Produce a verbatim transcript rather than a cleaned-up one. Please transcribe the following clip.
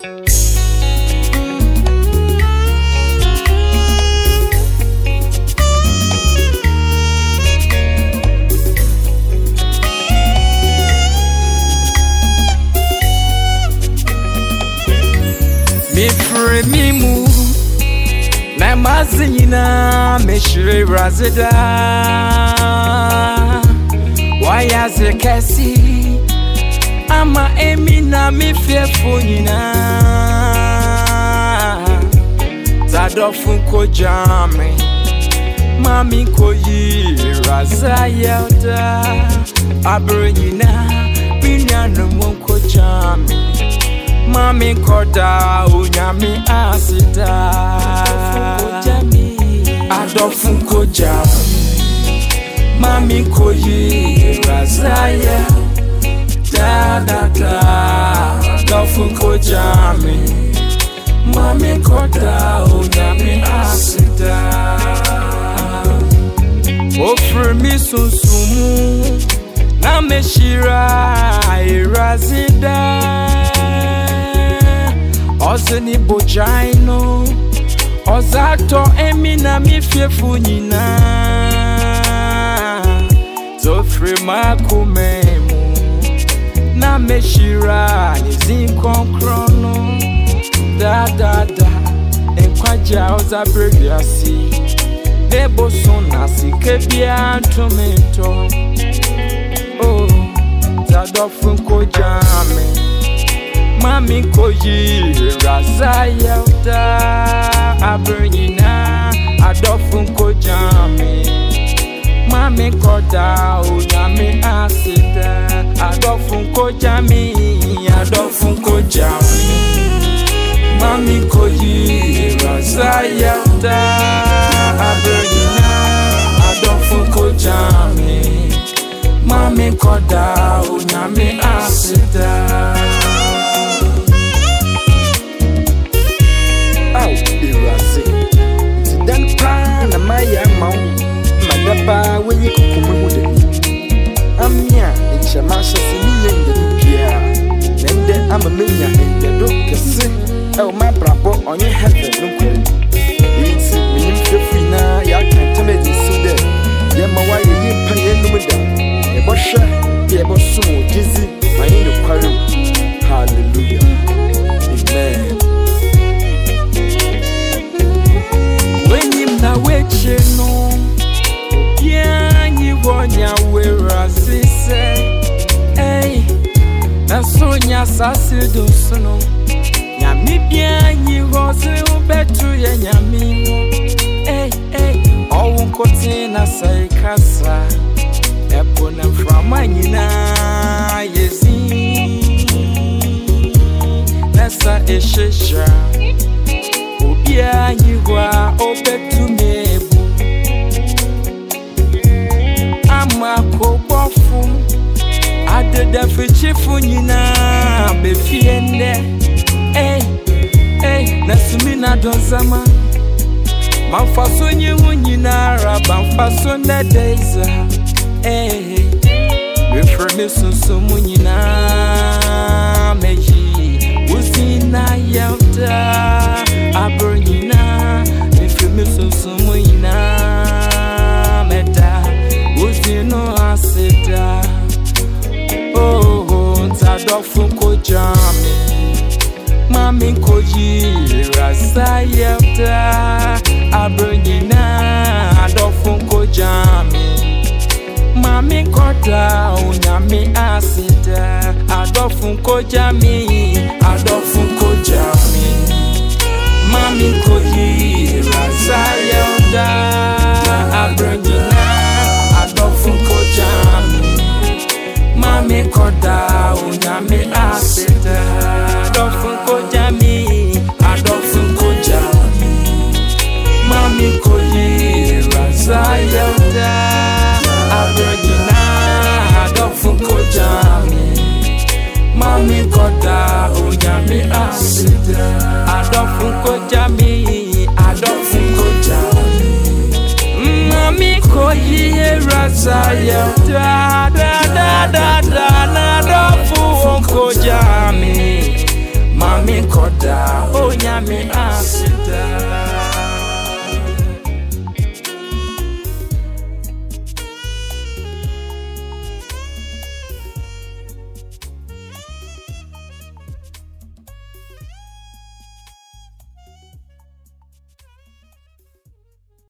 Me free me mu na mazina me shire razida waya zekesi ama emi na me fearful nyina zadofun ko jame mami ko yi razayelda abronyina binya no ko jame Mami koda unyami asida Adofun ko jami Mami koyi razaya Da da da Adofun ko jami Mami koda unyami asida Ofre mi sunsumu Na meshira irazida Ozeni bojaino Ozato emina mi fearful nyina Zofre makumemu Na meshira nizinkonkrono Da da da Enkwaja oza breviasi Nebo sonasi kebia antomento Oh Zadofun ko jame Mami koyi razaya da abronyina adofun ko jame Mami koda unyame asida adofun ko jame adofun ko jame Mami koyi razaya da abronyina adofun ko jame Mami koda unyame asida Maya mau madaba wenye kukumude Amya nchamasha simiye ndepia Nende ama menya ndedo kese Ewa mabrabo onye hefe nunkwe Iti minyimfefu ina ya kantamedi sude Yema waye yipa yenumuda Ebo she, ebo sumu jizi Mayinu kwaru Hallelujah Amen Na weche no Yanyi wonya wera sise Ey Na sonya sasi dosuno Nyami bianyi rose ubetu ye nyami Ey ey Owu kote na saikasa Epo na mframa nyina yezi Nesa eshesha Obianyi wa obetu mebu Ama kobofu Adeda fichifu nyina befiende Ey, ey, nasumina donzama Manfaso nyihu nyina raba Manfaso nedeza Ey, befremi sunsumu nyina Meji, uzina yelda Abronyina, befremi sunsumu nyina Meda, uzino asida Oh, oh, zadofun ko jami Mami koyi razayelda Abronyina, adofun ko jami Mami koda unyami asida Adofun ko jami, adofun ko jami Mami koyi razayelda Abronyina, adofun ko jami Mami koda unyami asida Adofun ko jami, adofun ko jami Mami koyi razayelda Abronyina, adofun ko jami Mami koda unyami asida Adofun ko jami, adofun ko jami Mami koyi razayelda Da da da da na adofun ko jami Mami koda unyami ase